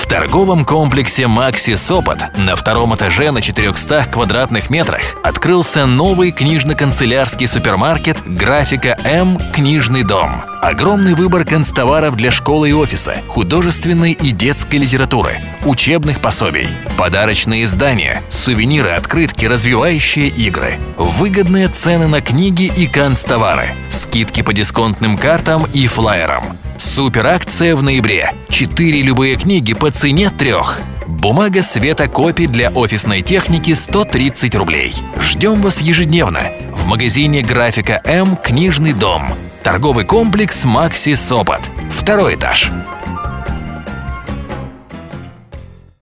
торговом комплексе «Макси Сопот» на втором этаже на 400 квадратных метрах открылся новый книжно-канцелярский супермаркет «Графика М. Книжный дом». Огромный выбор канцтоваров для школы и офиса, художественной и детской литературы, учебных пособий, подарочные издания, сувениры, открытки, развивающие игры, выгодные цены на книги и канцтовары, скидки по дисконтным картам и флаерам. Суперакция в ноябре. 4 любые книги по цене 3. Бумага светокопий для офисной техники 130 рублей. Ждем вас ежедневно в магазине «Графика М. Книжный дом». Торговый комплекс «Макси Сопот». 2-й этаж.